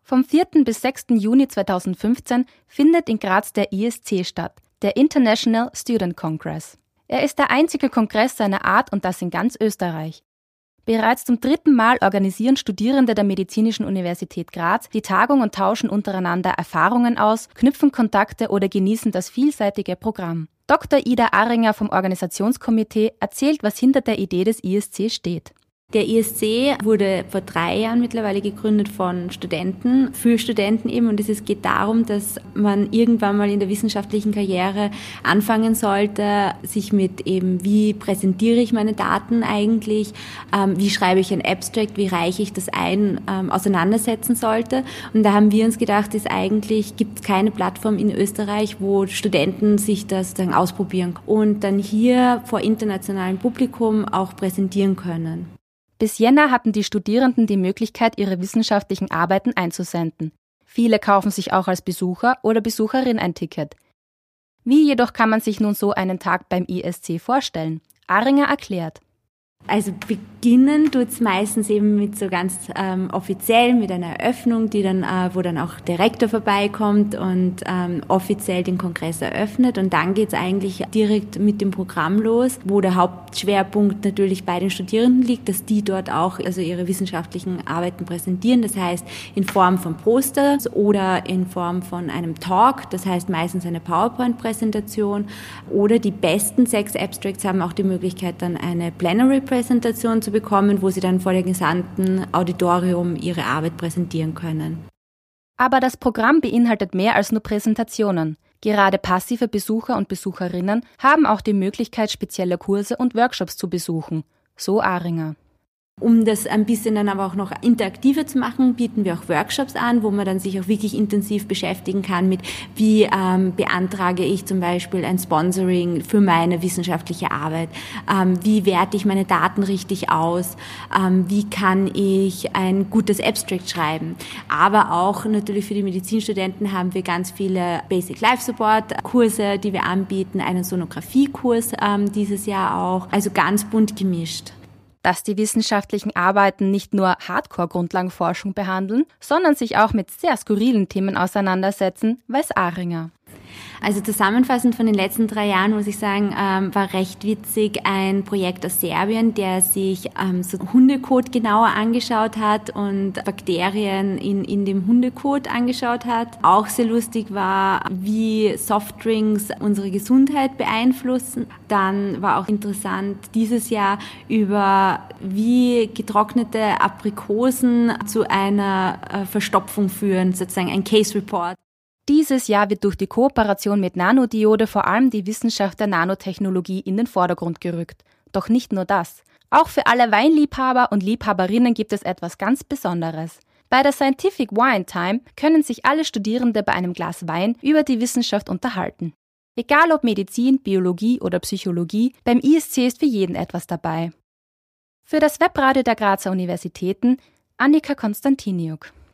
Vom 4. bis 6. Juni 2015 findet in Graz der ISC statt, der International Student Congress. Er ist der einzige Kongress seiner Art und das in ganz Österreich. Bereits zum 3. Mal organisieren Studierende der Medizinischen Universität Graz die Tagung und tauschen untereinander Erfahrungen aus, knüpfen Kontakte oder genießen das vielseitige Programm. Dr. Ida Arringer vom Organisationskomitee erzählt, was hinter der Idee des ISC steht. Der ISC wurde vor 3 Jahren mittlerweile gegründet von Studenten, für Studenten eben. Und es geht darum, dass man irgendwann mal in der wissenschaftlichen Karriere anfangen sollte, sich mit eben, wie präsentiere ich meine Daten eigentlich, wie schreibe ich ein Abstract, wie reiche ich das ein, auseinandersetzen sollte. Und da haben wir uns gedacht, gibt es keine Plattform in Österreich, wo Studenten sich das dann ausprobieren und dann hier vor internationalem Publikum auch präsentieren können. Bis Jänner hatten die Studierenden die Möglichkeit, ihre wissenschaftlichen Arbeiten einzusenden. Viele kaufen sich auch als Besucher oder Besucherin ein Ticket. Wie jedoch kann man sich nun so einen Tag beim ISC vorstellen? Arringer erklärt. Also beginnen tut's meistens eben mit so ganz offiziell mit einer Eröffnung, die dann, wo dann auch der Rektor vorbeikommt und offiziell den Kongress eröffnet. Und dann geht's eigentlich direkt mit dem Programm los, wo der Hauptschwerpunkt natürlich bei den Studierenden liegt, dass die dort auch also ihre wissenschaftlichen Arbeiten präsentieren. Das heißt in Form von Posters oder in Form von einem Talk. Das heißt meistens eine PowerPoint-Präsentation. Oder die besten 6 Abstracts haben auch die Möglichkeit, dann eine Plenary Präsentation zu bekommen, wo sie dann vor dem gesamten Auditorium ihre Arbeit präsentieren können. Aber das Programm beinhaltet mehr als nur Präsentationen. Gerade passive Besucher und Besucherinnen haben auch die Möglichkeit, spezielle Kurse und Workshops zu besuchen, so Arringer. Um das ein bisschen dann aber auch noch interaktiver zu machen, bieten wir auch Workshops an, wo man dann sich auch wirklich intensiv beschäftigen kann mit, wie beantrage ich zum Beispiel ein Sponsoring für meine wissenschaftliche Arbeit, wie werte ich meine Daten richtig aus, wie kann ich ein gutes Abstract schreiben. Aber auch natürlich für die Medizinstudenten haben wir ganz viele Basic Life Support Kurse, die wir anbieten, einen Sonografiekurs dieses Jahr auch, also ganz bunt gemischt. Dass die wissenschaftlichen Arbeiten nicht nur Hardcore-Grundlagenforschung behandeln, sondern sich auch mit sehr skurrilen Themen auseinandersetzen, weiß Arringer. Also zusammenfassend von den letzten 3 Jahren muss ich sagen, war recht witzig ein Projekt aus Serbien, der sich so Hundekot genauer angeschaut hat und Bakterien in dem Hundekot angeschaut hat. Auch sehr lustig war, wie Softdrinks unsere Gesundheit beeinflussen. Dann war auch interessant dieses Jahr über wie getrocknete Aprikosen zu einer Verstopfung führen, sozusagen ein Case Report. Dieses Jahr wird durch die Kooperation mit Nanodiode vor allem die Wissenschaft der Nanotechnologie in den Vordergrund gerückt. Doch nicht nur das. Auch für alle Weinliebhaber und Liebhaberinnen gibt es etwas ganz Besonderes. Bei der Scientific Wine Time können sich alle Studierende bei einem Glas Wein über die Wissenschaft unterhalten. Egal ob Medizin, Biologie oder Psychologie, beim ISC ist für jeden etwas dabei. Für das Webradio der Grazer Universitäten, Annika Konstantiniuk.